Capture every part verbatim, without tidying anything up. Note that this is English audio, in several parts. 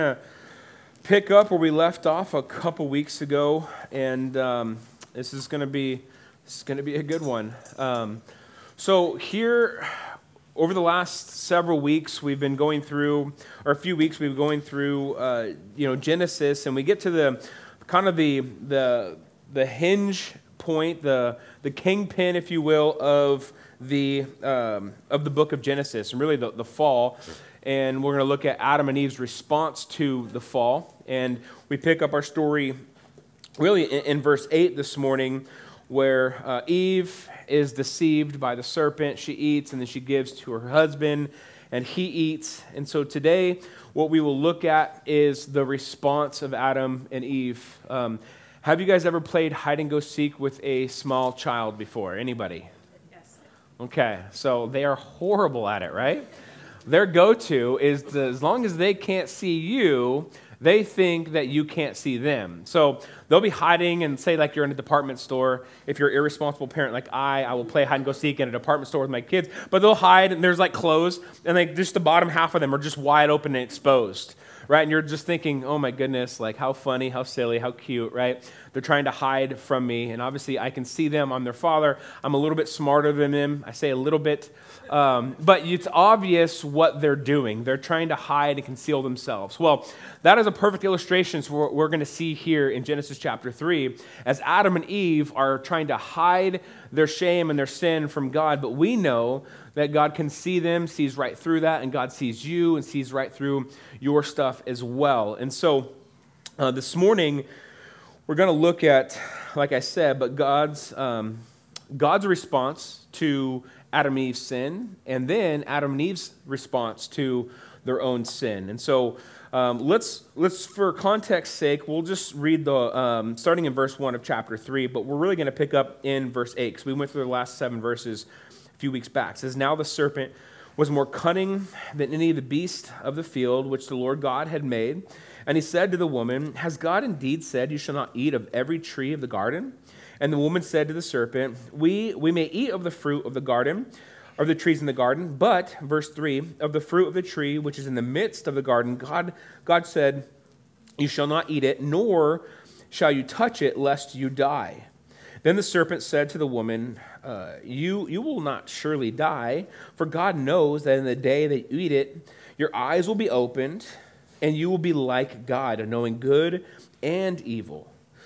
Gonna pick up where we left off a couple weeks ago, and um, this is going to be this is going to be a good one. Um, so here, over the last several weeks, we've been going through, or a few weeks, we've been going through, uh, you know, Genesis, and we get to the kind of the the the hinge point, the the kingpin, if you will, of the um, of the book of Genesis, and really the the fall. And we're going to look at Adam and Eve's response to the fall. And we pick up our story really in, in verse eight this morning, where uh, Eve is deceived by the serpent. She eats, and then she gives to her husband, and he eats. And so today, what we will look at is the response of Adam and Eve. Um, have you guys ever played hide and go seek with a small child before? Anybody? Yes. Okay, so they are horrible at it, right? Their go-to is to, as long as they can't see you, they think that you can't see them. So they'll be hiding and say like you're in a department store. If you're an irresponsible parent like I, I will play hide and go seek in a department store with my kids. But they'll hide and there's like clothes and like just the bottom half of them are just wide open and exposed, right? And you're just thinking, oh my goodness, like how funny, how silly, how cute, right? They're trying to hide from me. And obviously I can see them. I'm their father. I'm a little bit smarter than them. I say a little bit. Um, but it's obvious what they're doing. They're trying to hide and conceal themselves. Well, that is a perfect illustration for what we're going to see here in Genesis chapter three, as Adam and Eve are trying to hide their shame and their sin from God. But we know that God can see them, sees right through that, and God sees you and sees right through your stuff as well. And so uh, this morning, we're going to look at, like I said, but God's um, God's response to Adam and Eve's sin, and then Adam and Eve's response to their own sin. And so um, let's, let's, for context sake, we'll just read the, um, starting in verse one of chapter three, but we're really going to pick up in verse eight, because we went through the last seven verses a few weeks back. It says, "Now the serpent was more cunning than any of the beasts of the field, which the Lord God had made. And he said to the woman, 'Has God indeed said, you shall not eat of every tree of the garden?' And the woman said to the serpent, we, we may eat of the fruit of the garden, of the trees in the garden, but," verse three, "of the fruit of the tree which is in the midst of the garden, God, God said, you shall not eat it, nor shall you touch it, lest you die. Then the serpent said to the woman, uh, you, you will not surely die, for God knows that in the day that you eat it, your eyes will be opened, and you will be like God, knowing good and evil.'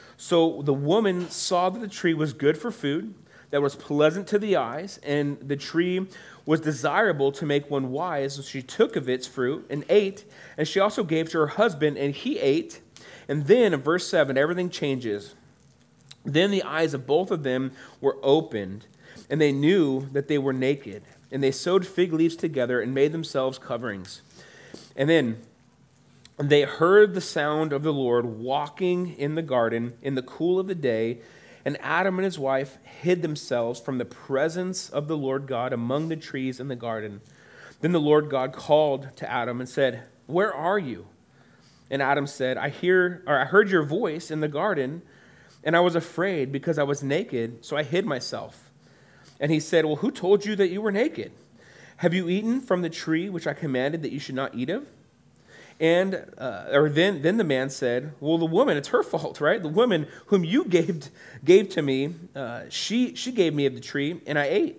So the woman saw that the tree was good for food, that was pleasant to the eyes, and the tree was desirable to make one wise. So she took of its fruit and ate, and she also gave to her husband, and he ate." And then in verse seven, everything changes. "Then the eyes of both of them were opened, and they knew that they were naked. And they sewed fig leaves together and made themselves coverings. And then they heard the sound of the Lord walking in the garden in the cool of the day, and Adam and his wife hid themselves from the presence of the Lord God among the trees in the garden. Then the Lord God called to Adam and said, 'Where are you?' And Adam said, I hear, or I heard your voice in the garden, and I was afraid because I was naked, so I hid myself.' And he said, 'Well, who told you that you were naked? Have you eaten from the tree which I commanded that you should not eat of?' And uh, or then, then the man said, 'Well, the woman, it's her fault, right? The woman whom you gave gave to me, uh, she she gave me of the tree, and I ate.'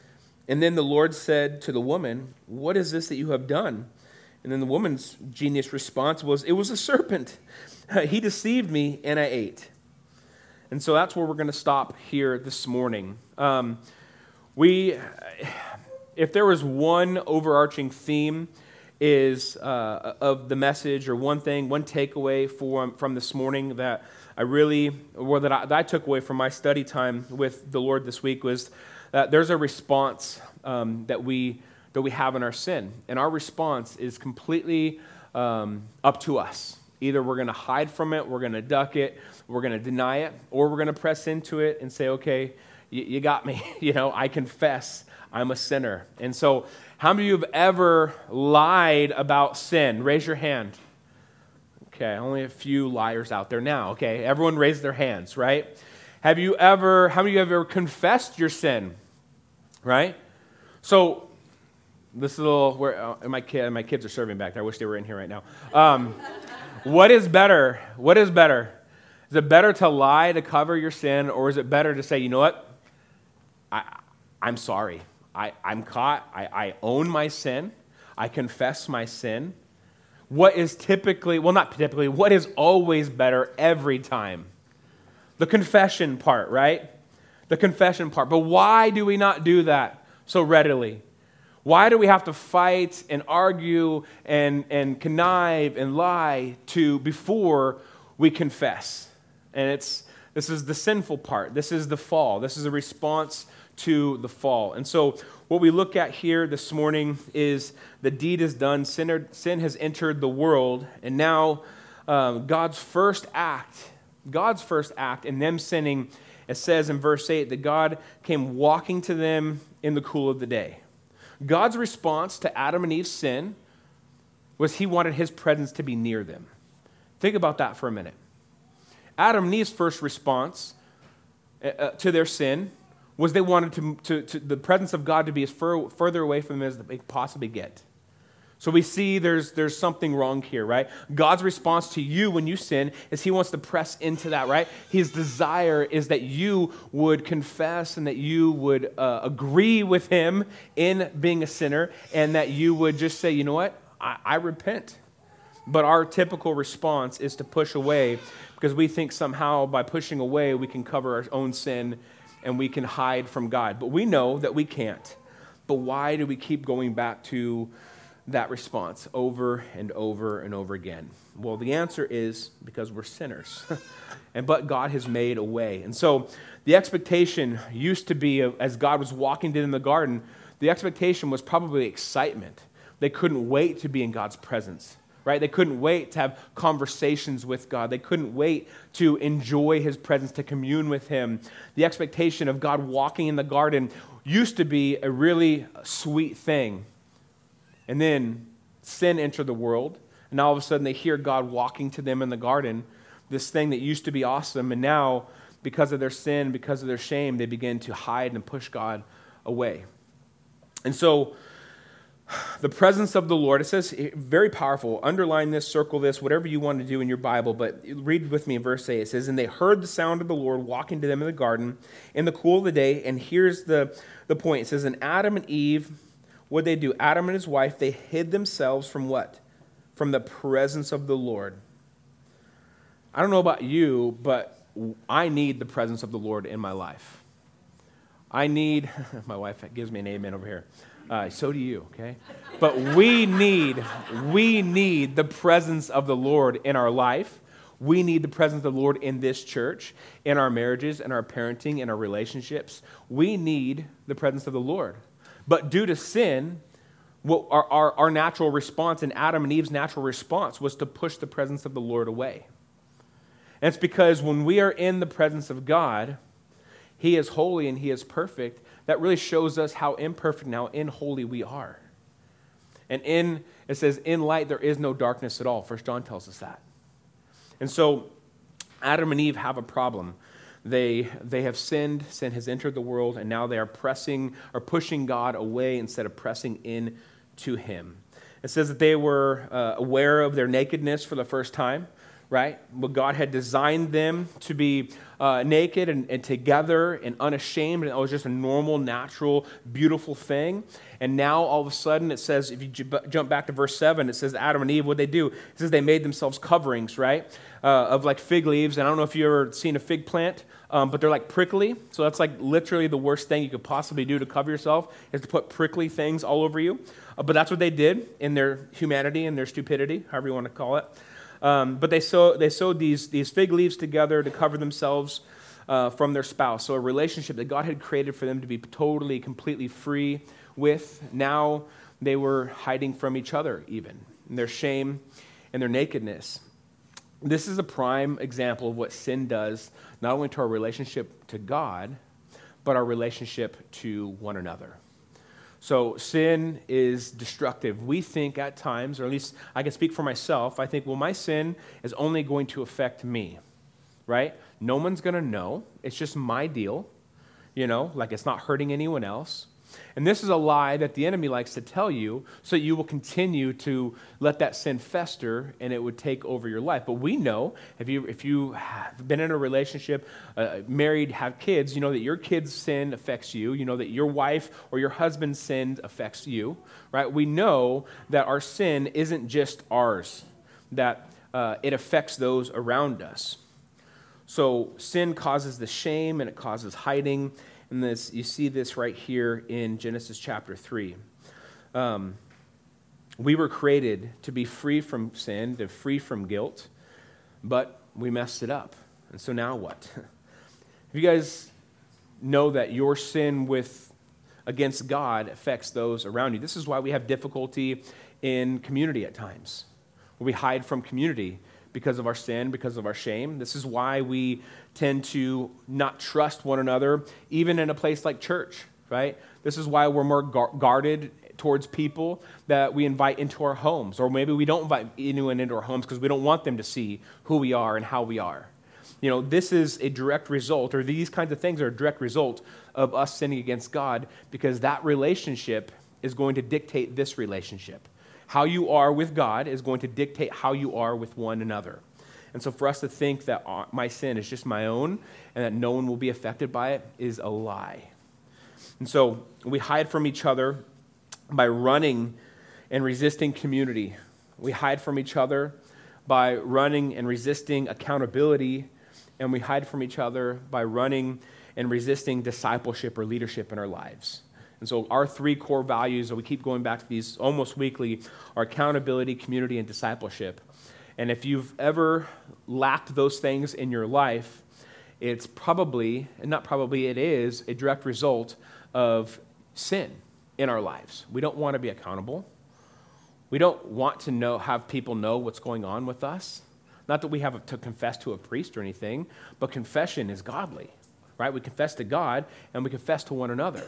And then the Lord said to the woman, 'What is this that you have done?' And then the woman's genius response was, 'It was a serpent. He deceived me, and I ate.'" And so that's where we're going to stop here this morning. Um, we, if there was one overarching theme is uh, of the message, or one thing, one takeaway for, from this morning that I really, or that I, that I took away from my study time with the Lord this week, was that there's a response um, that we that we have in our sin, and our response is completely um, up to us. Either we're going to hide from it, we're going to duck it, we're going to deny it, or we're going to press into it and say, "Okay, you, you got me. You know, I confess I'm a sinner." And so, how many of you have ever lied about sin? Raise your hand. Okay, only a few liars out there now. Okay, everyone raise their hands, right? Have you ever, how many of you have ever confessed your sin? Right? So this little, where uh, my kid, my kids are serving back there. I wish they were in here right now. Um, what is better? What is better? Is it better to lie to cover your sin, or is it better to say, you know what? I, I'm sorry. I, I'm caught. I, I own my sin. I confess my sin. What is typically, well, not typically, what is always better every time? The confession part, right? The confession part. But why do we not do that so readily? Why do we have to fight and argue and, and connive and lie to before we confess? And it's this is the sinful part. This is the fall. This is a response to the fall. And so what we look at here this morning is the deed is done. Sin, sin has entered the world. And now um, God's first act, God's first act in them sinning, it says in verse eight that God came walking to them in the cool of the day. God's response to Adam and Eve's sin was he wanted his presence to be near them. Think about that for a minute. Adam and Eve's first response uh, to their sin was they wanted to, to, to the presence of God to be as fur, further away from them as they could possibly get. So we see there's, there's something wrong here, right? God's response to you when you sin is he wants to press into that, right? His desire is that you would confess and that you would uh, agree with him in being a sinner and that you would just say, you know what, I, I repent. But our typical response is to push away because we think somehow by pushing away we can cover our own sin and we can hide from God. But we know that we can't. But why do we keep going back to that response over and over and over again? Well, the answer is because we're sinners. and But God has made a way. And so the expectation used to be, as God was walking in the garden, the expectation was probably excitement. They couldn't wait to be in God's presence. Right? They couldn't wait to have conversations with God. They couldn't wait to enjoy his presence, to commune with him. The expectation of God walking in the garden used to be a really sweet thing. And then sin entered the world, and all of a sudden they hear God walking to them in the garden, this thing that used to be awesome, and now, because of their sin, because of their shame, they begin to hide and push God away. And so, the presence of the Lord, it says, very powerful, underline this, circle this, whatever you want to do in your Bible, but read with me in verse eight. It says, and they heard the sound of the Lord walking to them in the garden in the cool of the day, and here's the, the point. It says, and Adam and Eve, what did they do? Adam and his wife, they hid themselves from what? From the presence of the Lord. I don't know about you, but I need the presence of the Lord in my life. I need, my wife gives me an amen over here. Uh, so do you, okay? But we need, we need the presence of the Lord in our life. We need the presence of the Lord in this church, in our marriages, in our parenting, in our relationships. We need the presence of the Lord. But due to sin, what our, our, our natural response and Adam and Eve's natural response was to push the presence of the Lord away. And it's because when we are in the presence of God, he is holy and he is perfect. That really shows us how imperfect now and unholy we are. And in, it says, in light there is no darkness at all. First John tells us that. And so Adam and Eve have a problem. They, they have sinned, sin has entered the world, and now they are pressing or pushing God away instead of pressing in to him. It says that they were uh, aware of their nakedness for the first time, right? But God had designed them to be uh, naked and, and together and unashamed, and it was just a normal, natural, beautiful thing. And now all of a sudden it says, if you j- jump back to verse seven, it says Adam and Eve, what they do? It says they made themselves coverings, right? Uh, of like fig leaves. And I don't know if you've ever seen a fig plant, um, but they're like prickly. So that's like literally the worst thing you could possibly do to cover yourself is to put prickly things all over you. Uh, but that's what they did in their humanity and their stupidity, however you want to call it. Um, but they sew, they sewed these, these fig leaves together to cover themselves uh, from their spouse. So a relationship that God had created for them to be totally, completely free with, now they were hiding from each other even, in their shame and their nakedness. This is a prime example of what sin does, not only to our relationship to God, but our relationship to one another. So sin is destructive. We think at times, or at least I can speak for myself, I think, well, my sin is only going to affect me, right? No one's going to know. It's just my deal, you know, like it's not hurting anyone else. And this is a lie that the enemy likes to tell you so you will continue to let that sin fester and it would take over your life. But we know, if you if you have been in a relationship, uh, married, have kids, you know that your kid's sin affects you. You know that your wife or your husband's sin affects you, right? We know that our sin isn't just ours, that uh, it affects those around us. So sin causes the shame and it causes hiding. And this, you see this right here in Genesis chapter three. Um, we were created to be free from sin, to free from guilt, but we messed it up. And so now what? If you guys know that your sin with against God affects those around you, this is why we have difficulty in community at times. We hide from community because of our sin, because of our shame. This is why we tend to not trust one another, even in a place like church, right? This is why we're more gar- guarded towards people that we invite into our homes, or maybe we don't invite anyone into our homes because we don't want them to see who we are and how we are. You know, this is a direct result, or these kinds of things are a direct result of us sinning against God, because that relationship is going to dictate this relationship. How you are with God is going to dictate how you are with one another. And so for us to think that my sin is just my own and that no one will be affected by it is a lie. And so we hide from each other by running and resisting community. We hide from each other by running and resisting accountability. And we hide from each other by running and resisting discipleship or leadership in our lives. And so our three core values, and we keep going back to these almost weekly, are accountability, community, and discipleship. And if you've ever lacked those things in your life, it's probably, and not probably, it is a direct result of sin in our lives. We don't want to be accountable. We don't want to know, have people know what's going on with us. Not that we have to confess to a priest or anything, but confession is godly, right? We confess to God and we confess to one another.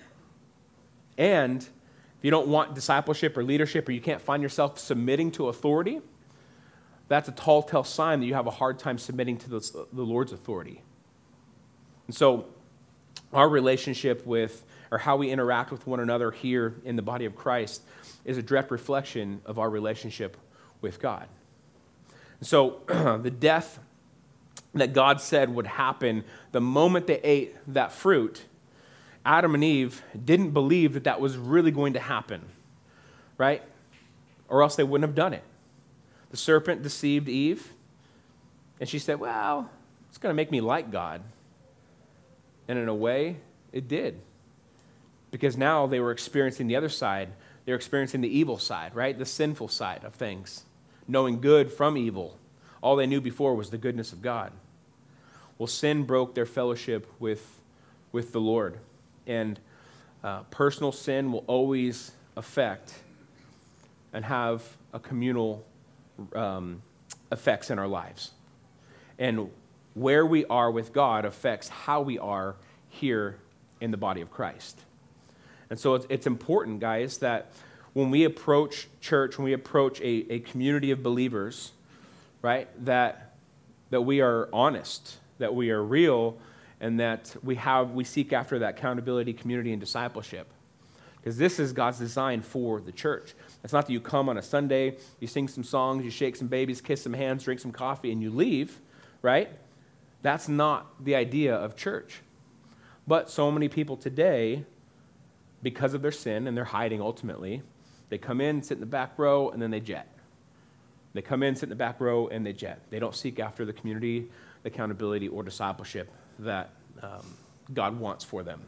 And if you don't want discipleship or leadership, or you can't find yourself submitting to authority, that's a tall tale sign that you have a hard time submitting to the, the Lord's authority. And so our relationship with, or how we interact with one another here in the body of Christ, is a direct reflection of our relationship with God. And so the death that God said would happen the moment they ate that fruit, Adam and Eve didn't believe that that was really going to happen, right? Or else they wouldn't have done it. The serpent deceived Eve, and she said, well, it's going to make me like God. And in a way, it did. Because now they were experiencing the other side. They were experiencing the evil side, right? The sinful side of things, knowing good from evil. All they knew before was the goodness of God. Well, sin broke their fellowship with, with the Lord. And uh, personal sin will always affect and have a communal um, effects in our lives. And where we are with God affects how we are here in the body of Christ. And so it's, it's important, guys, that when we approach church, when we approach a, a community of believers, right, that that we are honest, that we are real, and that we have we seek after that accountability, community, and discipleship. Because this is God's design for the church. It's not that you come on a Sunday, you sing some songs, you shake some babies, kiss some hands, drink some coffee, and you leave, right? That's not the idea of church. But so many people today, because of their sin, and they're hiding ultimately, they come in, sit in the back row, and then they jet. They come in, sit in the back row, and they jet. They don't seek after the community, accountability, or discipleship that um, God wants for them.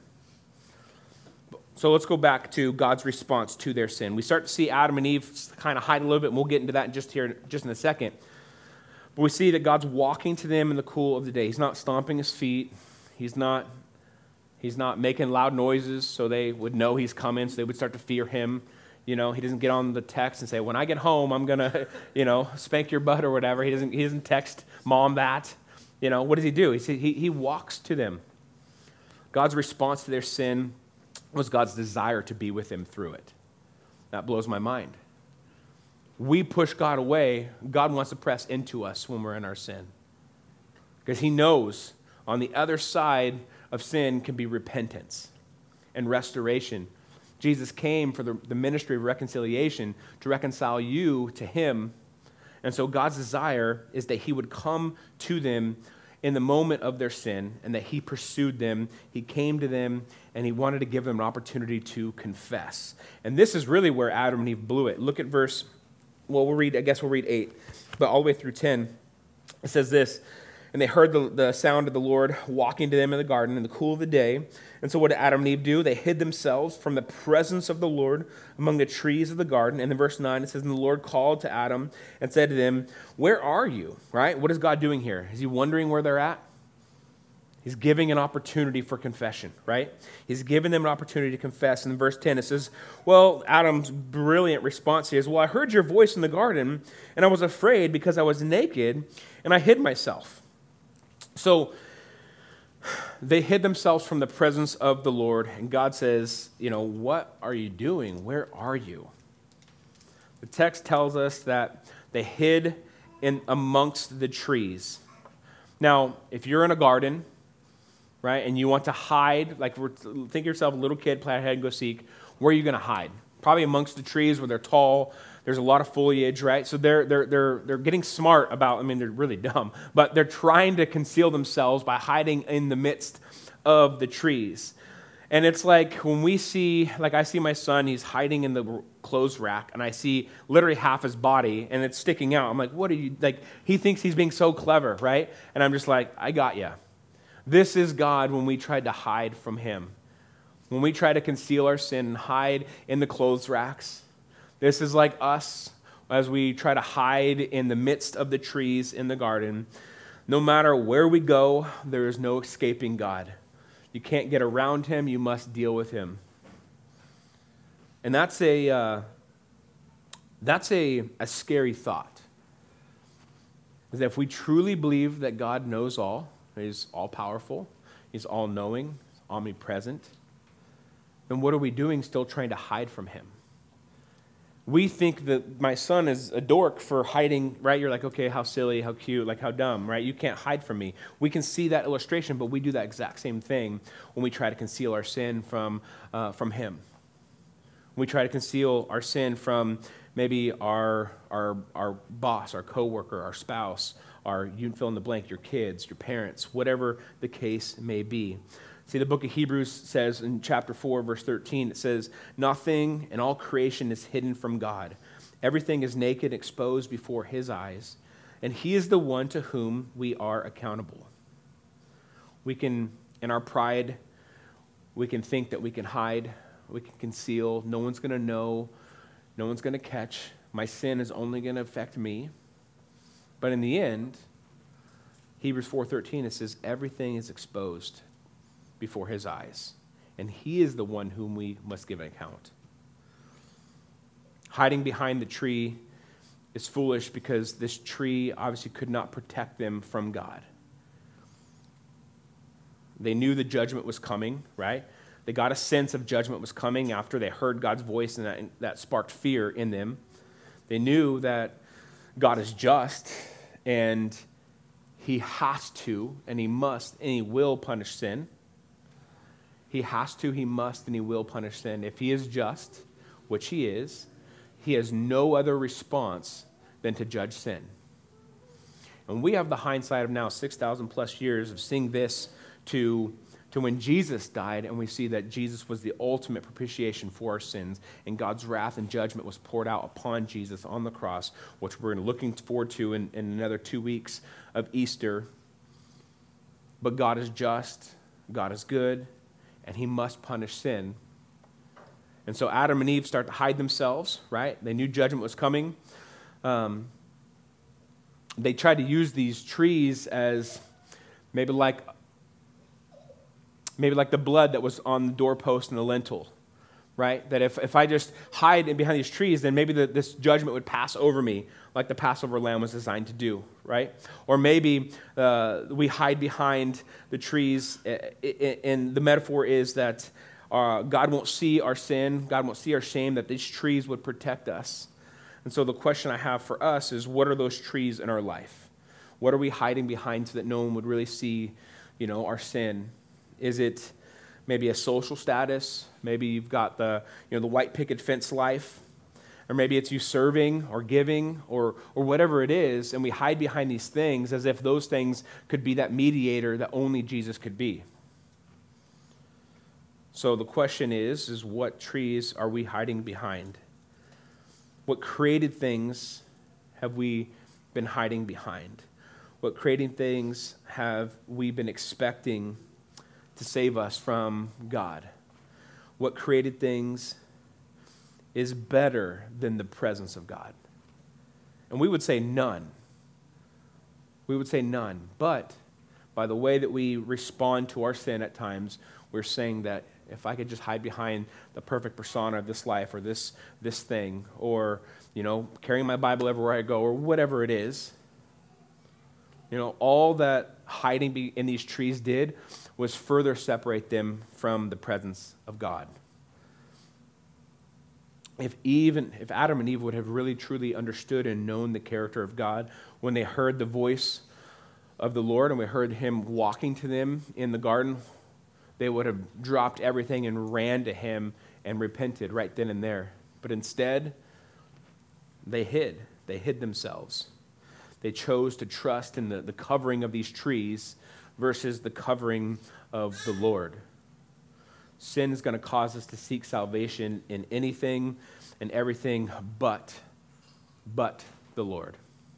So let's go back to God's response to their sin. We start to see Adam and Eve kind of hide a little bit, and we'll get into that in just here, just in a second. But we see that God's walking to them in the cool of the day. He's not stomping his feet. He's not, he's not making loud noises so they would know he's coming, so they would start to fear him. You know, he doesn't get on the text and say, when I get home, I'm going to, you know, spank your butt or whatever. He doesn't, he doesn't text mom that. You know, what does he do? He, he, he walks to them. God's response to their sin was God's desire to be with them through it. That blows my mind. We push God away. God wants to press into us when we're in our sin. Because he knows on the other side of sin can be repentance. and restoration. Jesus came for the, the ministry of reconciliation to reconcile you to him. And so God's desire is that he would come to them in the moment of their sin and that he pursued them. He came to them and he wanted to give them an opportunity to confess. And this is really where Adam and Eve blew it. Look at verse, well, we'll read, I guess we'll read eight, but all the way through ten. It says this, and they heard the, the sound of the Lord walking to them in the garden in the cool of the day. And so what did Adam and Eve do? They hid themselves from the presence of the Lord among the trees of the garden. And in verse nine, it says, and the Lord called to Adam and said to them, where are you? Right? What is God doing here? Is he wondering where they're at? He's giving an opportunity for confession, right? He's giving them an opportunity to confess. And in verse ten, it says, well, Adam's brilliant response here is, well, I heard your voice in the garden, and I was afraid because I was naked, and I hid myself. So they hid themselves from the presence of the Lord, and God says, you know, what are you doing? Where are you? The text tells us that they hid in amongst the trees. Now, if you're in a garden, right, and you want to hide, like think yourself a little kid, play hide and go seek, where are you going to hide? Probably amongst the trees where they're tall. There's a lot of foliage, right? So they're they're they're they're getting smart about, I mean, they're really dumb, but they're trying to conceal themselves by hiding in the midst of the trees. And it's like when we see, like I see my son, he's hiding in the clothes rack, and I see literally half his body, and it's sticking out. I'm like, what are you, like, he thinks he's being so clever, right? And I'm just like, I got you. This is God when we tried to hide from him. When we try to conceal our sin and hide in the clothes racks. This is like us as we try to hide in the midst of the trees in the garden. No matter where we go, there is no escaping God. You can't get around him. You must deal with him. And that's a uh, that's a, a scary thought. Is that if we truly believe that God knows all, he's all-powerful, he's all-knowing, omnipresent, then what are we doing still trying to hide from him? We think that my son is a dork for hiding, right? You're like, okay, how silly, how cute, like how dumb, right? You can't hide from me. We can see that illustration, but we do that exact same thing when we try to conceal our sin from, uh, from him. We try to conceal our sin from maybe our, our, our boss, our coworker, our spouse, our, you can fill in the blank, your kids, your parents, whatever the case may be. See, the book of Hebrews says in chapter four, verse thirteen, it says, nothing in all creation is hidden from God. Everything is naked, exposed before his eyes, and he is the one to whom we are accountable. We can, in our pride, we can think that we can hide, we can conceal, no one's going to know, no one's going to catch, my sin is only going to affect me. But in the end, Hebrews four thirteen, it says, everything is exposed before his eyes, and he is the one whom we must give an account. Hiding behind the tree is foolish because this tree obviously could not protect them from God. They knew the judgment was coming, right? They got a sense of judgment was coming after they heard God's voice, and that, and that sparked fear in them. They knew that God is just, and he has to, and he must, and he will punish sin. He has to, he must, and he will punish sin. If he is just, which he is, he has no other response than to judge sin. And we have the hindsight of now six thousand plus years of seeing this to, to when Jesus died, and we see that Jesus was the ultimate propitiation for our sins, and God's wrath and judgment was poured out upon Jesus on the cross, which we're looking forward to in, in another two weeks of Easter. But God is just, God is good, and he must punish sin. And so Adam and Eve start to hide themselves, right? They knew judgment was coming. Um, they tried to use these trees as maybe like maybe like the blood that was on the doorpost and the lintel, right? That if, if I just hide in behind these trees, then maybe the, this judgment would pass over me like the Passover lamb was designed to do, right? Or maybe uh, we hide behind the trees, and the metaphor is that uh, God won't see our sin, God won't see our shame, that these trees would protect us. And so the question I have for us is, what are those trees in our life? What are we hiding behind so that no one would really see, you know, our sin? Is it maybe a social status. Maybe you've got the, you know, the white picket fence life. Or maybe it's you serving or giving or or whatever it is, and we hide behind these things as if those things could be that mediator that only Jesus could be. So the question is, is what trees are we hiding behind? What created things have we been hiding behind? What created things have we been expecting to save us from God? What created things is better than the presence of God? And we would say none. We would say none. But by the way that we respond to our sin at times, we're saying that if I could just hide behind the perfect persona of this life or this this thing, or, you know, carrying my Bible everywhere I go, or whatever it is, you know, all that hiding be in these trees did was further separate them from the presence of God. If even if Adam and Eve would have really truly understood and known the character of God when they heard the voice of the Lord and we heard him walking to them in the garden, they would have dropped everything and ran to him and repented right then and there. But instead, they hid. They hid themselves. They chose to trust in the, the covering of these trees versus the covering of the Lord. Sin is going to cause us to seek salvation in anything and everything but, but the Lord.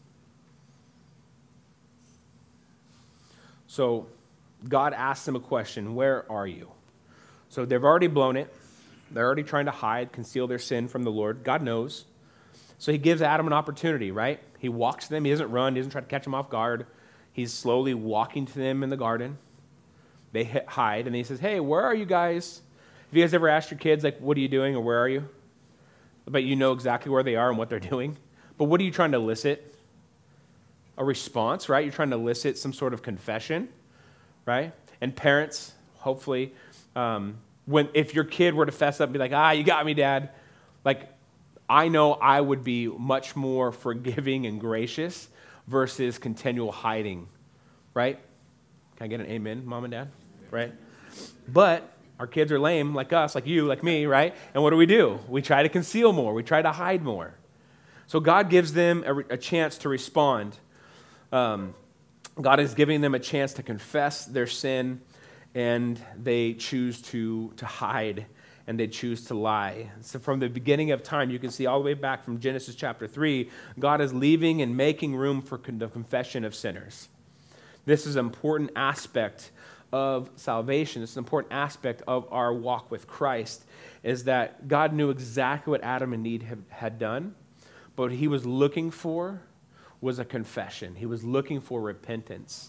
So God asks them a question, where are you? So they've already blown it. They're already trying to hide, conceal their sin from the Lord. God knows. So he gives Adam an opportunity, right? He walks to them. He doesn't run. He doesn't try to catch them off guard. He's slowly walking to them in the garden. They hide, and he says, hey, where are you guys? Have you guys ever asked your kids, like, what are you doing or where are you? But you know exactly where they are and what they're doing. But what are you trying to elicit? A response, right? You're trying to elicit some sort of confession, right? And parents, hopefully, um, when if your kid were to fess up and be like, ah, you got me, Dad, like, I know I would be much more forgiving and gracious versus continual hiding, right? Can I get an amen, Mom and Dad? Right? But our kids are lame like us, like you, like me, right? And what do we do? We try to conceal more. We try to hide more. So God gives them a, a chance to respond. Um, God is giving them a chance to confess their sin, and they choose to, to hide, and they choose to lie. So from the beginning of time, you can see all the way back from Genesis chapter three, God is leaving and making room for the confession of sinners. This is an important aspect of salvation. It's an important aspect of our walk with Christ, is that God knew exactly what Adam and Eve had done, but what he was looking for was a confession. He was looking for repentance.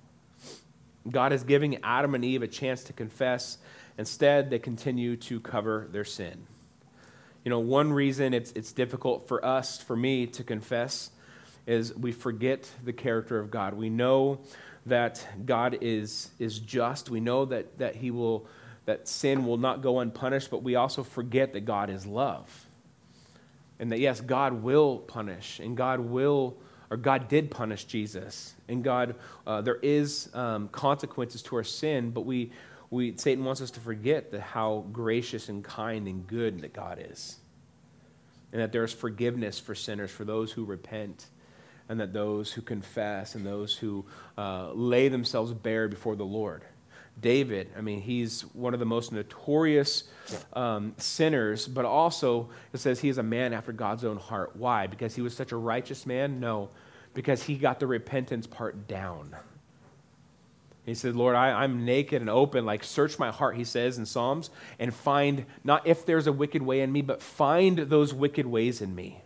God is giving Adam and Eve a chance to confess. Instead, they continue to cover their sin. You know, one reason it's it's difficult for us, for me, to confess is we forget the character of God. We know that God is is just. We know that that he will that sin will not go unpunished, but we also forget that God is love. And that yes, God will punish, and God will or God did punish Jesus. And God uh, there is um, consequences to our sin, but we we Satan wants us to forget that how gracious and kind and good that God is. And that there's forgiveness for sinners, for those who repent, and that those who confess and those who uh, lay themselves bare before the Lord. David, I mean, he's one of the most notorious um, sinners, but also it says he is a man after God's own heart. Why? Because he was such a righteous man? No, because he got the repentance part down. He said, Lord, I, I'm naked and open, like search my heart, he says in Psalms, and find not if there's a wicked way in me, but find those wicked ways in me.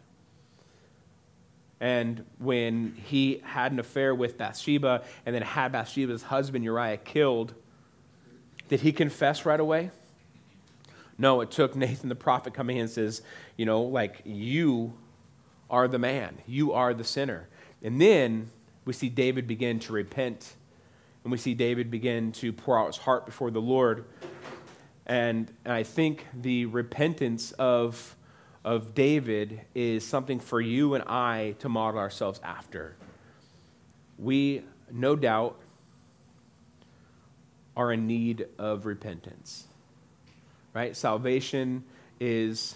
And when he had an affair with Bathsheba and then had Bathsheba's husband Uriah killed, did he confess right away? No, it took Nathan the prophet coming in and says, you know, like, you are the man. You are the sinner. And then we see David begin to repent, and we see David begin to pour out his heart before the Lord. And, and I think the repentance of of David is something for you and I to model ourselves after. We, no doubt, are in need of repentance, right? Salvation is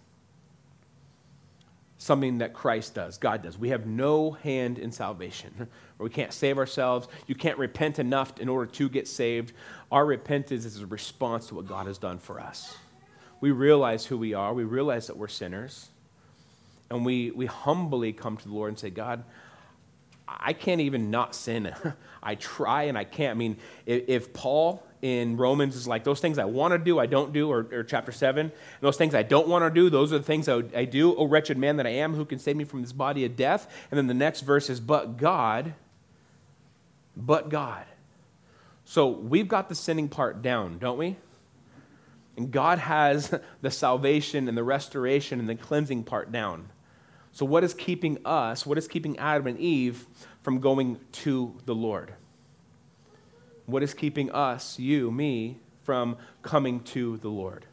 something that Christ does, God does. We have no hand in salvation, or we can't save ourselves. You can't repent enough in order to get saved. Our repentance is a response to what God has done for us. We realize who we are. We realize that we're sinners. And we, we humbly come to the Lord and say, God, I can't even not sin. I try and I can't. I mean, if, if Paul in Romans is like, those things I want to do, I don't do, or, or chapter seven, and those things I don't want to do, those are the things I, I do. Oh, wretched man that I am, who can save me from this body of death? And then the next verse is, but God, but God. So we've got the sinning part down, don't we? And God has the salvation and the restoration and the cleansing part down. So what is keeping us, what is keeping Adam and Eve from going to the Lord? What is keeping us, you, me, from coming to the Lord?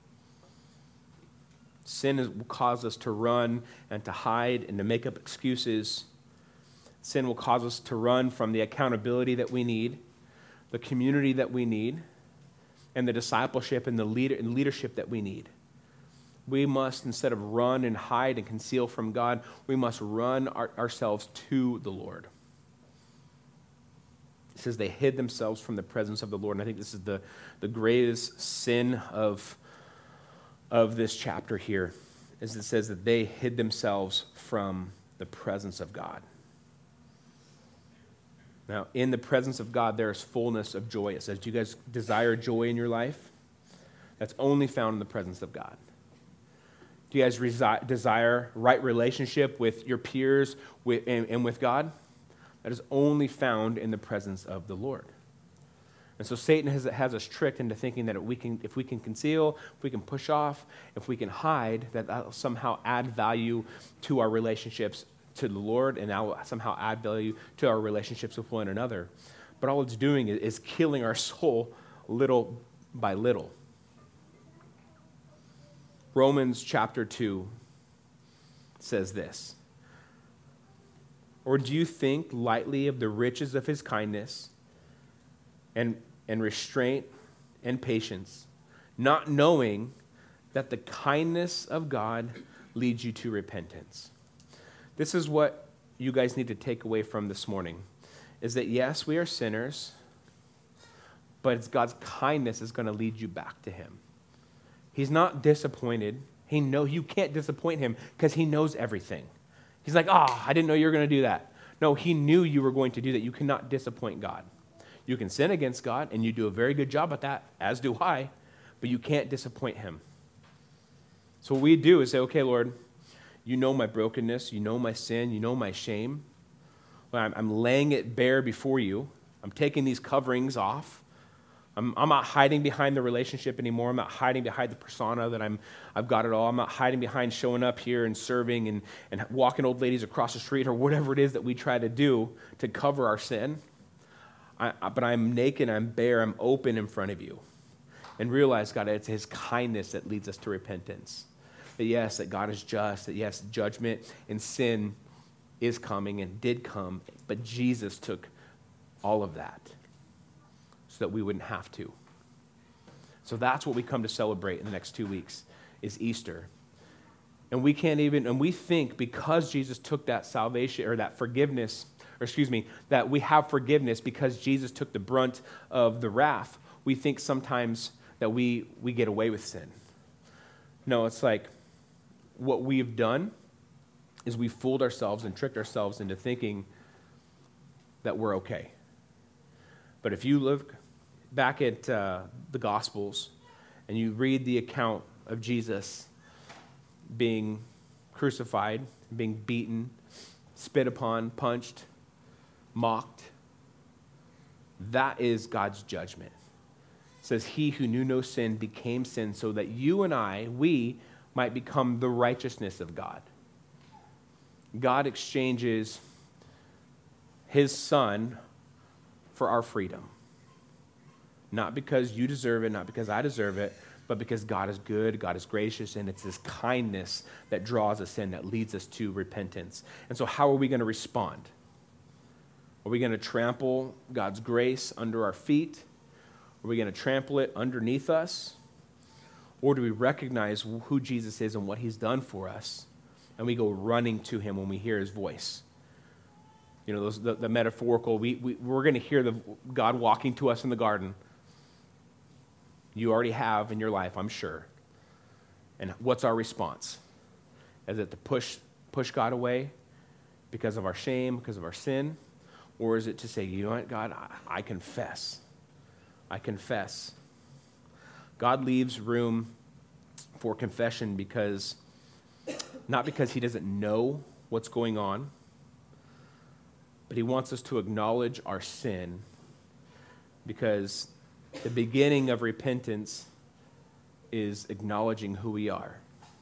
Sin is, will cause us to run and to hide and to make up excuses. Sin will cause us to run from the accountability that we need, the community that we need, and the discipleship and the leader, and leadership that we need. We must, instead of run and hide and conceal from God, we must run our, ourselves to the Lord. It says they hid themselves from the presence of the Lord. And I think this is the, the greatest sin of, of this chapter here, is it says that they hid themselves from the presence of God. Now, in the presence of God, there is fullness of joy. It says, do you guys desire joy in your life? That's only found in the presence of God. Do you guys resi- desire right relationship with your peers with, and, and with God? That is only found in the presence of the Lord. And so Satan has, has us tricked into thinking that we can, if we can conceal, if we can push off, if we can hide, that that will somehow add value to our relationships to the Lord, and that will somehow add value to our relationships with one another. But all it's doing is, is killing our soul little by little. Romans chapter two says this. Or do you think lightly of the riches of his kindness and, and restraint and patience, not knowing that the kindness of God leads you to repentance? This is what you guys need to take away from this morning, is that yes, we are sinners, but it's God's kindness is going to lead you back to him. He's not disappointed. He know you can't disappoint him because he knows everything. He's like, oh, I didn't know you were going to do that. No, he knew you were going to do that. You cannot disappoint God. You can sin against God, and you do a very good job at that, as do I, but you can't disappoint him. So what we do is say, okay, Lord, you know my brokenness, you know my sin, you know my shame. Well, I'm, I'm laying it bare before you. I'm taking these coverings off. I'm, I'm not hiding behind the relationship anymore. I'm not hiding behind the persona that I'm, I've got it all. I'm not hiding behind showing up here and serving and, and walking old ladies across the street or whatever it is that we try to do to cover our sin. I, I, but I'm naked, I'm bare, I'm open in front of you. And realize, God, it's his kindness that leads us to repentance. That yes, that God is just, that yes, judgment and sin is coming and did come, but Jesus took all of that so that we wouldn't have to. So that's what we come to celebrate in the next two weeks, is Easter. And we can't even, and we think because Jesus took that salvation, or that forgiveness, or excuse me, that we have forgiveness because Jesus took the brunt of the wrath, we think sometimes that we, we get away with sin. No, it's like what we've done is we fooled ourselves and tricked ourselves into thinking that we're okay. But if you look back at uh, the Gospels and you read the account of Jesus being crucified, being beaten, spit upon, punched, mocked, that is God's judgment. It says, he who knew no sin became sin so that you and I, we might become the righteousness of God. God exchanges his son for our freedom. Not because you deserve it, not because I deserve it, but because God is good, God is gracious, and it's his kindness that draws us in, that leads us to repentance. And so how are we going to respond? Are we going to trample God's grace under our feet? Are we going to trample it underneath us? Or do we recognize who Jesus is and what he's done for us, and we go running to him when we hear his voice? You know, those, the, the metaphorical, we, we, we're going to hear the God walking to us in the garden. You already have in your life, I'm sure. And what's our response? Is it to push, push God away because of our shame, because of our sin? Or is it to say, you know what, God, I, I confess. I confess. God leaves room for confession because, not because he doesn't know what's going on, but he wants us to acknowledge our sin, because the beginning of repentance is acknowledging who we are.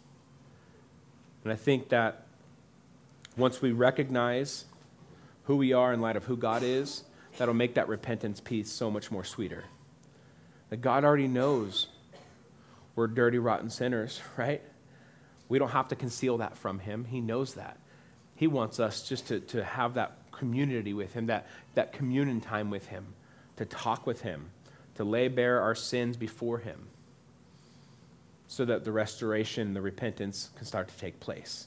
And I think that once we recognize who we are in light of who God is, that'll make that repentance piece so much more sweeter. That God already knows we're dirty, rotten sinners, right? We don't have to conceal that from him. He knows that. He wants us just to, to have that community with him, that, that communion time with him, to talk with him, to lay bare our sins before him, so that the restoration, the repentance can start to take place.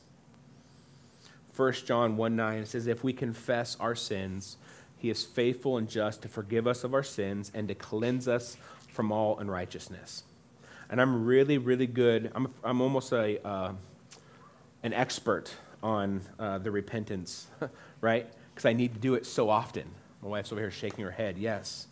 First John one nine says, if we confess our sins, he is faithful and just to forgive us of our sins and to cleanse us from all unrighteousness. And I'm really, really good. I'm, I'm almost a uh, an expert on uh, the repentance, right? Because I need to do it so often. My wife's over here shaking her head, yes.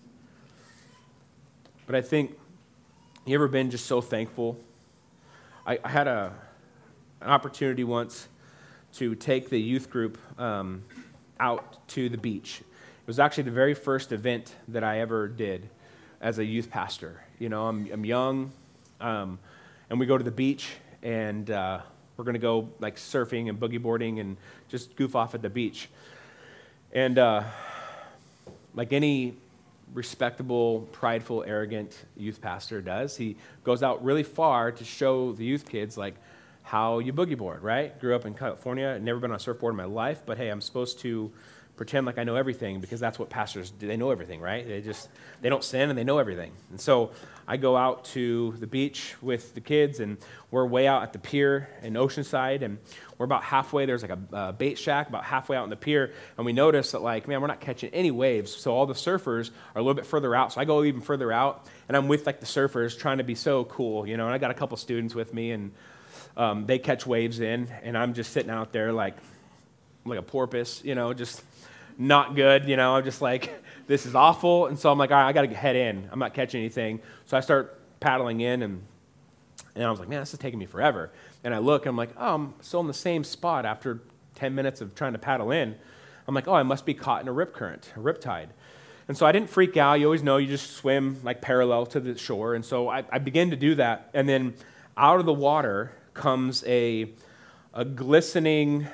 But I think, you ever been just so thankful? I, I had a an opportunity once to take the youth group um, out to the beach. It was actually the very first event that I ever did as a youth pastor. You know, I'm, I'm young, um, and we go to the beach, and uh, we're going to go like surfing and boogie boarding and just goof off at the beach. And uh, like any respectable, prideful, arrogant youth pastor does, he goes out really far to show the youth kids like how you boogie board, right? Grew up in California, never been on a surfboard in my life, but hey, I'm supposed to pretend like I know everything, because that's what pastors do. They know everything, right? They just, they don't sin and they know everything. And so I go out to the beach with the kids, and we're way out at the pier in Oceanside, and we're about halfway. There's like a uh, bait shack about halfway out on the pier, and we notice that like, man, we're not catching any waves. So all the surfers are a little bit further out. So I go even further out, and I'm with like the surfers trying to be so cool, you know, and I got a couple students with me, and um, they catch waves in, and I'm just sitting out there like, like a porpoise, you know, just not good, you know. I'm just like, this is awful. And so I'm like, all right, I got to head in. I'm not catching anything. So I start paddling in, and and I was like, man, this is taking me forever. And I look, and I'm like, oh, I'm still in the same spot after ten minutes of trying to paddle in. I'm like, oh, I must be caught in a rip current, a rip tide. And so I didn't freak out. You always know you just swim like parallel to the shore. And so I, I begin to do that. And then out of the water comes a, a glistening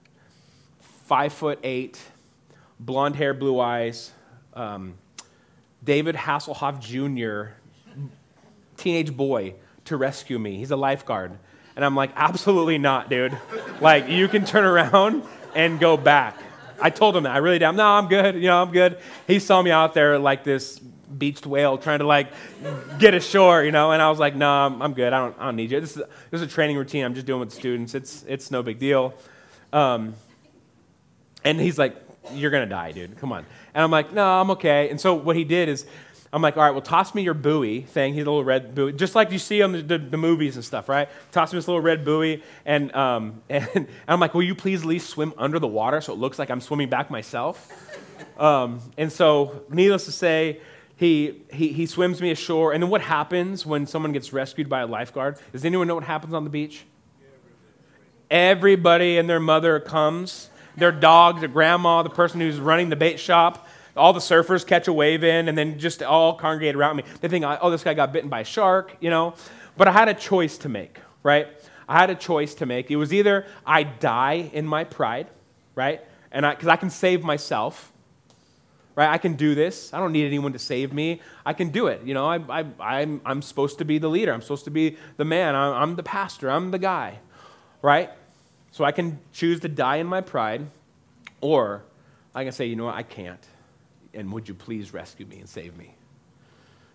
five foot eight, blonde hair, blue eyes, um, David Hasselhoff Junior, teenage boy, to rescue me. He's a lifeguard. And I'm like, absolutely not, dude. Like, you can turn around and go back. I told him that. I really did. No, I'm good. You know, I'm good. He saw me out there like this beached whale trying to like get ashore, you know, and I was like, no, I'm, I'm good. I don't, I don't need you. This is, this is a training routine I'm just doing with the students. It's, it's no big deal. Um, and he's like, you're going to die, dude. Come on. And I'm like, no, I'm okay. And so what he did is, I'm like, all right, well, toss me your buoy thing. He's a little red buoy, just like you see on the, the, the movies and stuff, right? Toss me this little red buoy. And, um, and, and I'm like, will you please at least swim under the water so it looks like I'm swimming back myself? um, and so, needless to say, he, he, he swims me ashore. And then what happens when someone gets rescued by a lifeguard? Does anyone know what happens on the beach? Everybody and their mother comes. Their dog, their grandma, the person who's running the bait shop. All the surfers catch a wave in, and then just all congregate around me. They think, oh, this guy got bitten by a shark, you know. But I had a choice to make, right? I had a choice to make. It was either I die in my pride, right? And I, because I can save myself, right? I can do this. I don't need anyone to save me. I can do it. You know, I, I, I'm, I'm supposed to be the leader. I'm supposed to be the man. I'm, I'm the pastor. I'm the guy, right? So I can choose to die in my pride, or I can say, you know what, I can't. And would you please rescue me and save me?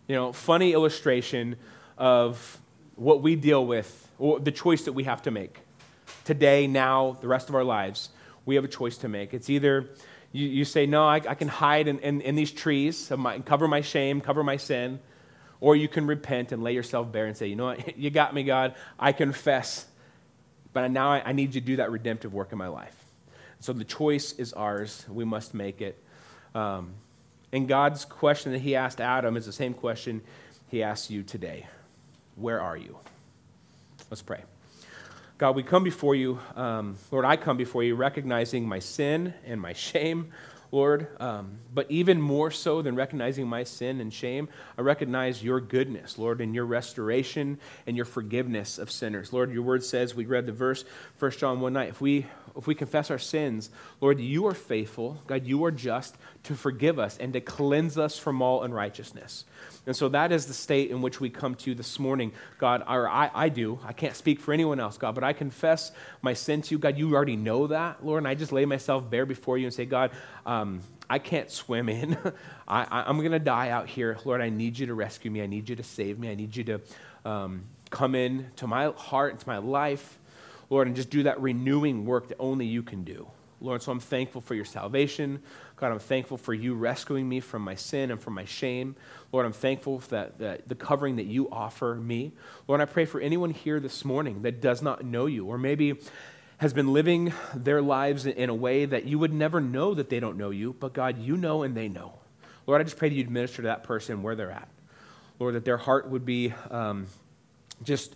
you know, funny illustration of what we deal with, or the choice that we have to make. Today, now, the rest of our lives, we have a choice to make. It's either you, you say, no, I, I can hide in, in, in these trees of my, and cover my shame, cover my sin, or you can repent and lay yourself bare and say, you know what, you got me, God, I confess, but now I, I need you to do that redemptive work in my life. So the choice is ours. We must make it. Um, and God's question that he asked Adam is the same question he asks you today. Where are you? Let's pray. God, we come before you. Um, Lord, I come before you recognizing my sin and my shame, Lord. Um, but even more so than recognizing my sin and shame, I recognize your goodness, Lord, and your restoration and your forgiveness of sinners. Lord, your word says, we read the verse, First John one night, if we if we confess our sins, Lord, you are faithful, God, you are just to forgive us and to cleanse us from all unrighteousness. And so that is the state in which we come to this morning, God, or I, I do. I can't speak for anyone else, God, but I confess my sin to you. God, you already know that, Lord, and I just lay myself bare before you and say, God, um, I can't swim in. I, I, I'm going to die out here. Lord, I need you to rescue me. I need you to save me. I need you to um, come in to my heart, into my life, Lord, and just do that renewing work that only you can do. Lord, so I'm thankful for your salvation. God, I'm thankful for you rescuing me from my sin and from my shame. Lord, I'm thankful for that, that the covering that you offer me. Lord, I pray for anyone here this morning that does not know you, or maybe has been living their lives in a way that you would never know that they don't know you, but God, you know and they know. Lord, I just pray that you'd minister to that person where they're at. Lord, that their heart would be um, just,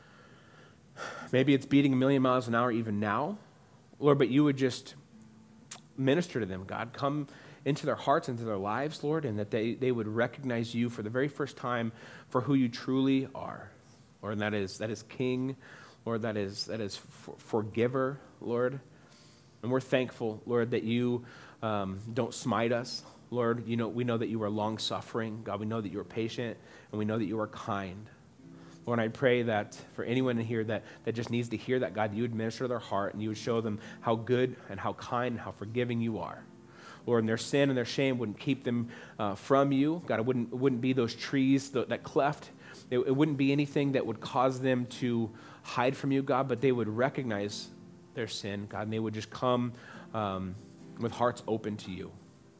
maybe it's beating a million miles an hour even now, Lord, but you would just minister to them, God. Come into their hearts, into their lives, Lord, and that they, they would recognize you for the very first time for who you truly are. Lord, and that is, that is King, Lord, that is, that is for, forgiver, Lord. And we're thankful, Lord, that you um, don't smite us. Lord, you know, we know that you are long-suffering. God, we know that you are patient, and we know that you are kind. Lord, I pray that for anyone in here that, that just needs to hear that, God, you would minister to their heart and you would show them how good and how kind and how forgiving you are. Lord, and their sin and their shame wouldn't keep them uh, from you. God, it wouldn't, it wouldn't be those trees that, that cleft. It, it wouldn't be anything that would cause them to hide from you, God, but they would recognize their sin, God, and they would just come um, with hearts open to you.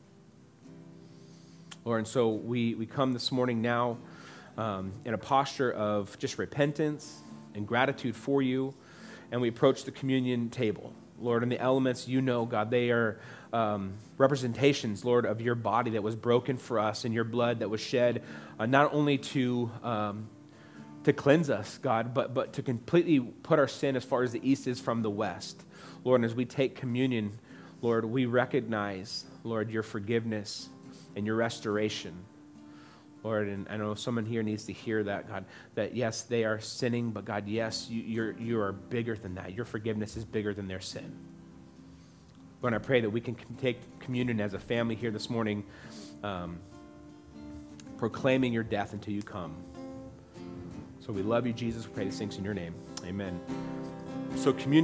Lord, and so we, we come this morning now Um, in a posture of just repentance and gratitude for you, and we approach the communion table. Lord, and the elements, you know, God, they are um, representations, Lord, of your body that was broken for us and your blood that was shed uh, not only to um, to cleanse us, God, but, but to completely put our sin as far as the east is from the west. Lord, and as we take communion, Lord, we recognize, Lord, your forgiveness and your restoration. Lord, and I know someone here needs to hear that, God, that yes, they are sinning, but God, yes, you, you're, you are bigger than that. Your forgiveness is bigger than their sin. Lord, I pray that we can take communion as a family here this morning, um, proclaiming your death until you come. So we love you, Jesus. We pray these things in your name. Amen. So communion.